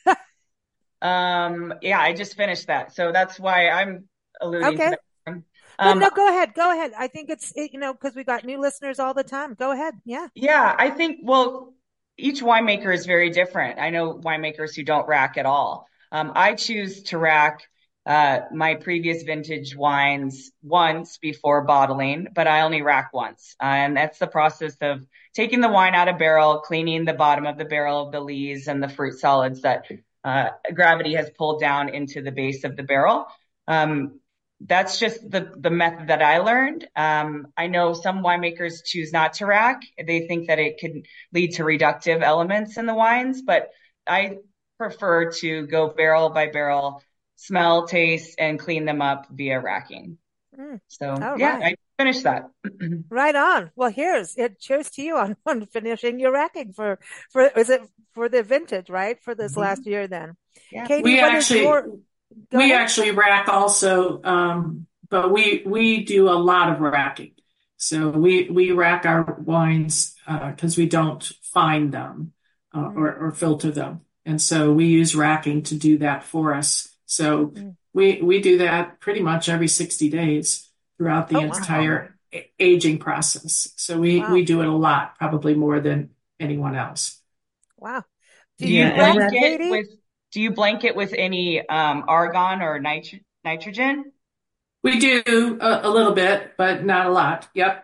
Um, yeah, I just finished that. So that's why I'm alluding to Okay. that. term. But Um, no, go ahead. Go ahead. I think it's, it, you know, because we got new listeners all the time. Go ahead. Yeah. yeah, I think, well, each winemaker is very different. I know winemakers who don't rack at all. Um, I choose to rack uh, my previous vintage wines once before bottling, but I only rack once. Uh, and that's the process of taking the wine out of barrel, cleaning the bottom of the barrel of the lees and the fruit solids that uh, gravity has pulled down into the base of the barrel. Um, that's just the the method that I learned. Um, I know some winemakers choose not to rack. They think that it could lead to reductive elements in the wines, but I prefer to go barrel by barrel, smell, taste, and clean them up via racking. Mm, So all yeah, right. I finished that. Right on. Well, here's it. Cheers to you on, on finishing your racking for, for, is it for the vintage, right? For this last Mhm. year then. Yeah. Katie, We what is actually your, go we ahead. actually rack also, um, but we we do a lot of racking. So we we rack our wines uh, because we don't find them uh, Mm, or, or filter them, and so we use racking to do that for us. So mm. we we do that pretty much every sixty days throughout the Oh, wow. Wow. entire a- aging process. So we we Wow. do it a lot, probably more than anyone else. Wow. Do Do you you Yeah, and rack, rack, blanket Katie? with do you blanket with any um, argon or nitro nitrogen? We do a, a little bit, but not a lot. Yep.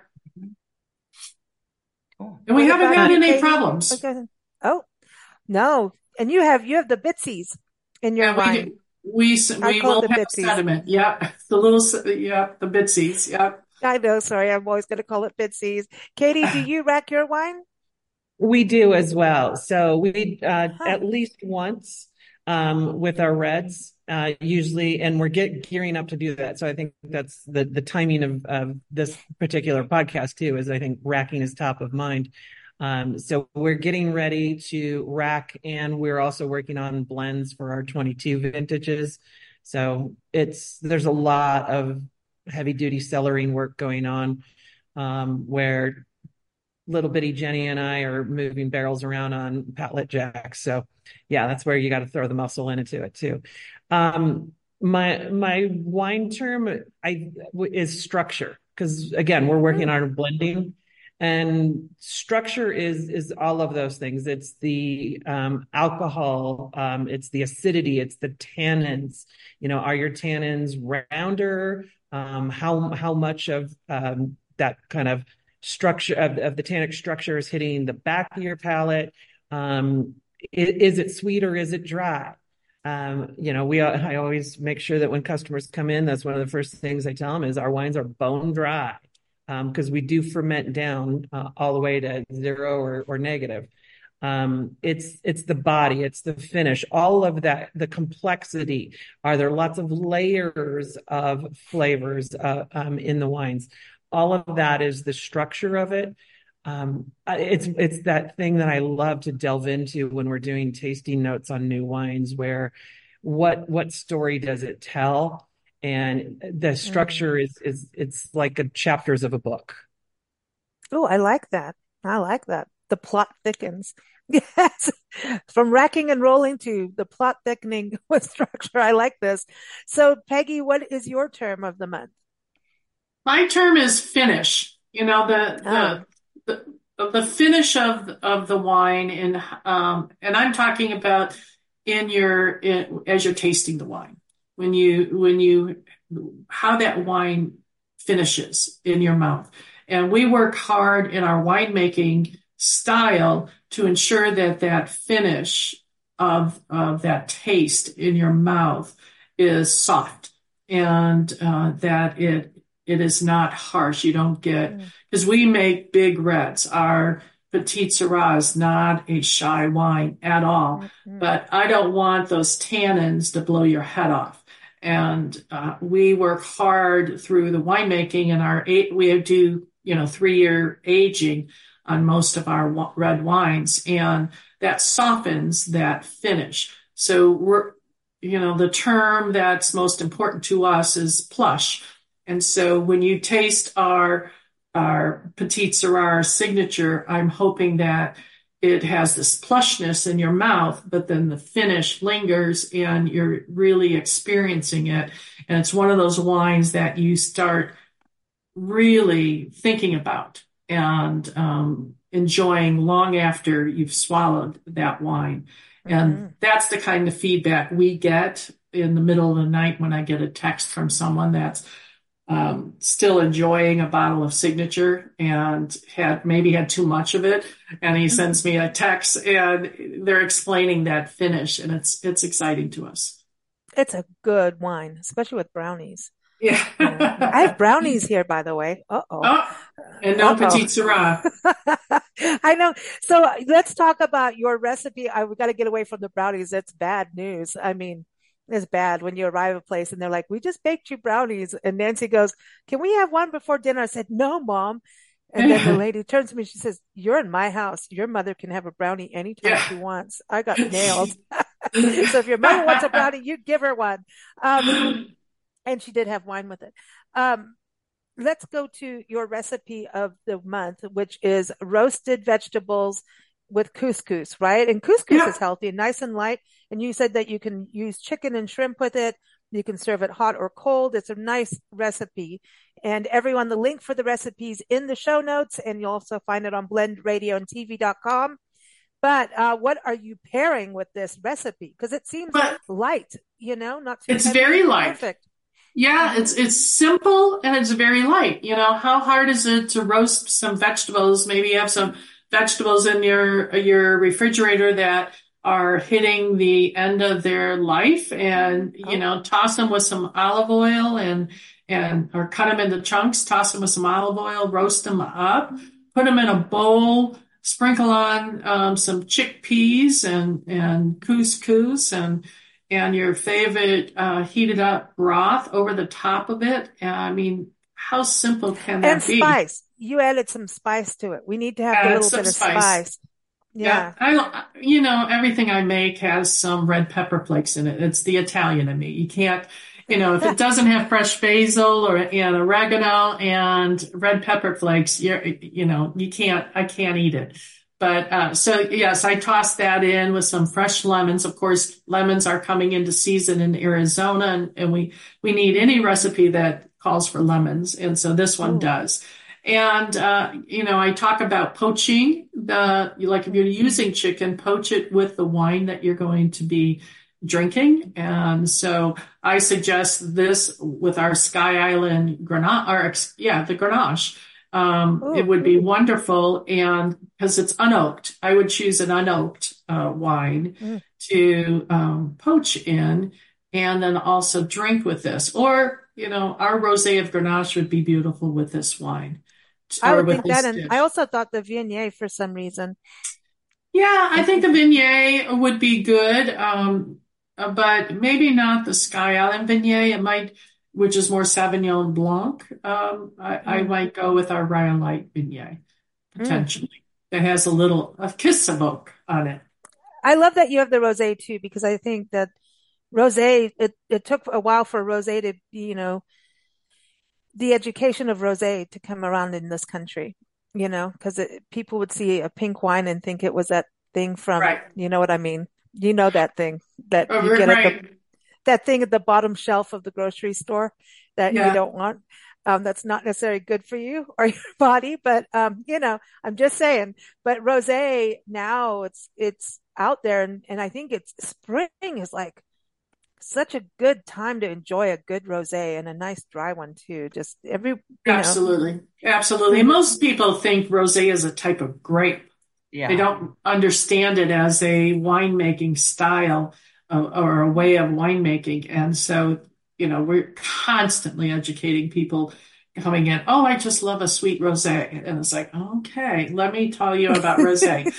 Cool. And we What haven't about had uh, you, any Katie? problems. Okay. Oh, no. And you have, you have the bitsies in your Yeah, we wine. do. We s- I we call it will the have bitsies. sediment. Yep. The little, s- yep, the bitsies. Yep. I know. Sorry. I'm always going to call it bitsies. Katie, do you rack your wine? we do as well. So we uh, Huh. at least once um, with our reds, uh, usually, and we're get gearing up to do that. So I think that's the the timing of, of this particular podcast too, is I think racking is top of mind. Um, so we're getting ready to rack, and we're also working on blends for our twenty-two vintages. So it's there's a lot of heavy duty cellaring work going on, um, where little bitty Jenny and I are moving barrels around on pallet jacks. So yeah, that's where you got to throw the muscle into it too. Um, my my wine term I is structure, because again, we're working Mm, on blending, and structure is is all of those things. It's the um, alcohol, um, it's the acidity, it's the tannins. You know, are your tannins rounder? Um, how how much of um, that kind of structure of, of the tannic structure is hitting the back of your palate? Um, is, is it sweet or is it dry? Um, you know, we I always make sure that when customers come in, that's one of the first things I tell them is our wines are bone dry, because um, we do ferment down uh, all the way to zero or, or negative. Um, it's it's the body, it's the finish, all of that, the complexity. Are there lots of layers of flavors uh, um, in the wines? All of that is the structure of it. Um, it's it's that thing that I love to delve into when we're doing tasting notes on new wines, where what what story does it tell? And the structure Mm. is, is, it's like a chapters of a book. Oh, I like that. I like that. The plot thickens. Yes. From racking and rolling to the plot thickening with structure. I like this. So, Peggy, what is your term of the month? My term is finish. You know, Ah, the the the, the finish of of the wine, and um, and I'm talking about in your in, as you're tasting the wine, when you when you how that wine finishes in your mouth. And we work hard in our winemaking style to ensure that that finish of of that taste in your mouth is soft, and uh, that it it is not harsh. You don't get, mm, because we make big reds. Our Petit Syrah is not a shy wine at all, mm, mm. but I don't want those tannins to blow your head off. And uh, we work hard through the winemaking, and our eight, we do, you know, three year aging on most of our wa- red wines, and that softens that finish. So we're, you know, the term that's most important to us is plush. And so when you taste our our Petit Syrah signature, I'm hoping that it has this plushness in your mouth, but then the finish lingers and you're really experiencing it. And it's one of those wines that you start really thinking about and um, enjoying long after you've swallowed that wine. Mm-hmm. And that's the kind of feedback we get in the middle of the night when I get a text from someone that's um, still enjoying a bottle of Signature and had maybe had too much of it. And he sends me a text and they're explaining that finish, and it's it's exciting to us. It's a good wine, especially with brownies. Yeah. I have Yeah. brownies here, by the way. Uh-oh. Oh, and no Uh-oh. Petit Syrah. I know. So uh, let's talk about your recipe. I we got to get away from the brownies. That's bad news. I mean, it's bad when you arrive at a place and they're like, "We just baked you brownies." And Nancy goes, "Can we have one before dinner?" I said, "No, Mom." And then the lady turns to me, she says, "You're in my house. Your mother can have a brownie anytime Yeah. she wants." I got nailed. So if your mother wants a brownie, you give her one. Um, and she did have wine with it. Um, let's go to your recipe of the month, which is roasted vegetables with couscous, right? And couscous is Yep. healthy and nice and light. And you said that you can use chicken and shrimp with it. You can serve it hot or cold. It's a nice recipe. And everyone, the link for the recipes in the show notes, and you'll also find it on blend radio and t v dot com. But uh, what are you pairing with this recipe? Because it seems But light, you know, not too it's heavy. very light. Perfect. Yeah, Mm-hmm. it's it's simple and it's very light. You know, how hard is it to roast some vegetables? Maybe you have some vegetables in your your refrigerator that are hitting the end of their life, and you Oh, know, toss them with some olive oil and and or cut them into chunks, toss them with some olive oil, roast them up, put them in a bowl, sprinkle on um, some chickpeas and and couscous and and your favorite uh, heated up broth over the top of it. I mean, how simple can and that be? spice. You added some spice to it. We need to have the Add little some bit of spice. spice. Yeah, Yeah. I, you know, everything I make has some red pepper flakes in it. It's the Italian in me. You can't, you know, if it doesn't have fresh basil or and oregano and red pepper flakes, you're, you know, you can't, I can't eat it. But uh, so yes, I tossed that in with some fresh lemons. Of course, lemons are coming into season in Arizona, and, and we we need any recipe that calls for lemons, and so this one Oh. does. And, uh, you know, I talk about poaching the, like if you're using chicken, poach it with the wine that you're going to be drinking. And so I suggest this with our Sky Island Grenache, or yeah, the Grenache. Um, it Oh. would be wonderful. And because it's unoaked, I would choose an unoaked, uh, wine Mm. to, um, poach in and then also drink with this. Or, you know, our rosé of Grenache would be beautiful with this wine I or would with think that. this And I dish. also thought the Viognier for some reason. Yeah, I I think the think, Viognier would be good, um, uh, but maybe not the Sky Island Viognier. It might, which is more Sauvignon Blanc. Um, I, I mm, might go with our Rhyolite Viognier mm. potentially. It has a little a kiss of oak on it. I love that you have the rosé too, because I think that rosé, it, it took a while for rosé to be, you know, the education of rosé to come around in this country, you know, because people would see a pink wine and think it was that thing from, Right. you know what I mean? You know that thing that Oh, you get at the right. that thing at the bottom shelf of the grocery store that you Yeah. don't want. Um, that's not necessarily good for you or your body, but um, you know, I'm just saying. But rosé now it's it's out there, and and I think it's spring is like such a good time to enjoy a good rosé and a nice dry one too. Just every, you know. Absolutely. Absolutely. Most people think rosé is a type of grape. Yeah. They don't understand it as a winemaking style uh, or a way of winemaking. And so, you know, we're constantly educating people coming in. Oh, I just love a sweet rosé. And it's like, okay, let me tell you about rosé.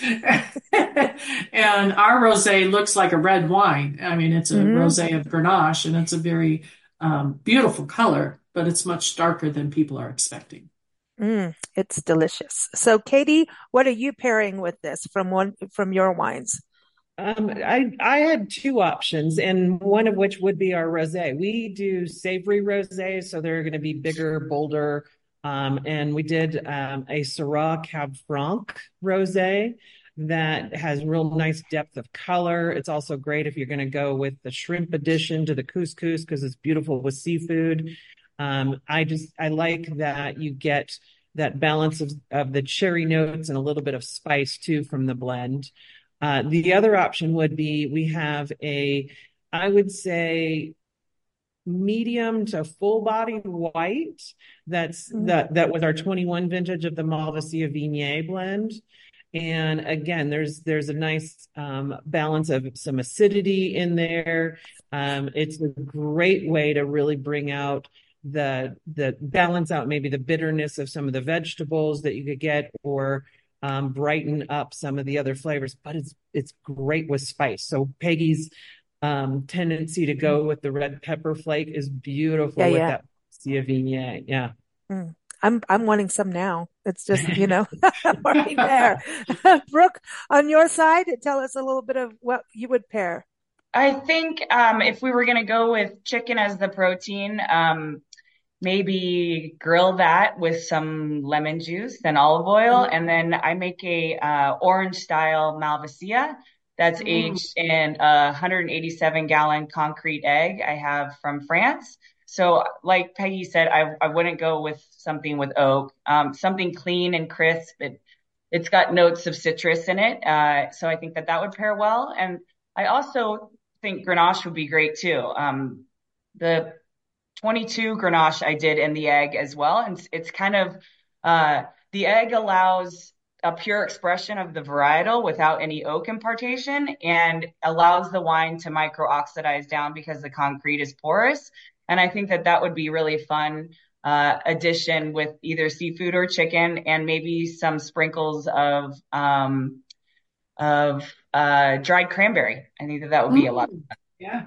And our rosé looks like a red wine. I mean, it's a Mhm. rosé of Grenache, and it's a very um, beautiful color, but it's much darker than people are expecting. Mm, it's delicious. So, Katie, what are you pairing with this from one from your wines? Um, I I had two options, and one of which would be our rosé. We do savory rosé, so they're going to be bigger, bolder. Um, and we did um, a Syrah Cab Franc rosé that has real nice depth of color. It's also great if you're going to go with the shrimp addition to the couscous because it's beautiful with seafood. Um, I just I like that you get that balance of, of the cherry notes and a little bit of spice too from the blend. Uh, the other option would be we have a, I would say, medium to full bodied white. That's Mm. that that was our twenty-one vintage of the Malvasia Viognier blend. And again, there's there's a nice um, balance of some acidity in there. Um, it's a great way to really bring out the the balance out maybe the bitterness of some of the vegetables that you could get, or um, brighten up some of the other flavors. But it's it's great with spice. So Peggy's um, tendency to go with the red pepper flake is beautiful Yeah, with yeah. that Malvasia Viognier. Yeah. Mm. I'm I'm wanting some now. It's just, you know, I'm already there. Brooke, on your side, tell us a little bit of what you would pair. I think um, if we were going to go with chicken as the protein, um, maybe grill that with some lemon juice and olive oil. And then I make a uh, orange style Malvasia that's Mm. aged in a one hundred eighty-seven gallon concrete egg I have from France. So like Peggy said, I, I wouldn't go with something with oak, um, something clean and crisp. It, it's got notes of citrus in it. Uh, so I think that that would pair well. And I also think Grenache would be great too. Um, the twenty-two Grenache I did in the egg as well. And it's, it's kind of, uh, the egg allows a pure expression of the varietal without any oak impartation and allows the wine to micro oxidize down because the concrete is porous. And I think that that would be really fun, uh, addition with either seafood or chicken and maybe some sprinkles of, um, of, uh, dried cranberry. I think that that would be a lot. Mm. Yeah.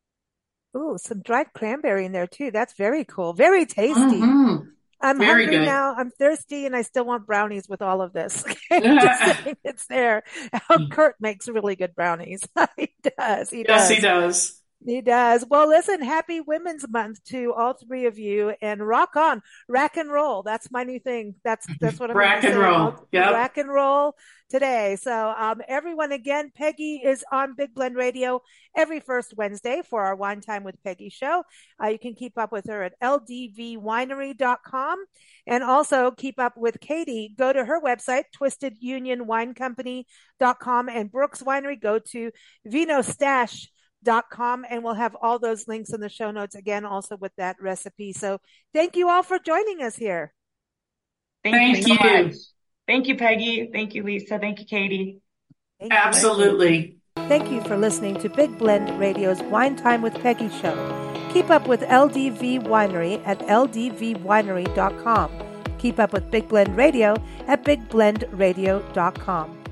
Ooh, some dried cranberry in there too. That's very cool. Very tasty. Hmm. I'm Very hungry good. now. I'm thirsty and I still want brownies with all of this. Just saying it's there. Oh, Kurt makes really good brownies. He does. He Yes, he does. does. He does. Well, listen, happy Women's Month to all three of you and rock on, rack and roll. That's my new thing. That's, that's what I'm going to Rack be and saying. roll. I'll Yep. rack and roll today. So, um, everyone again, Peggy is on Big Blend Radio every first Wednesday for our Wine Time with Peggy show. Uh, you can keep up with her at L D V winery dot com and also keep up with Katie. Go to her website, twisted union wine company dot com, and Brooks Winery. Go to vino stash dot com, and we'll have all those links in the show notes again, also with that recipe. So thank you all for joining us here. Thank you Thank so you. much. Thank you, Peggy. Thank you, Lisa. Thank you, Katie. Thank you. Absolutely. Thank you for listening to Big Blend Radio's Wine Time with Peggy show. Keep up with L D V Winery at L D V winery dot com. Keep up with Big Blend Radio at big blend radio dot com.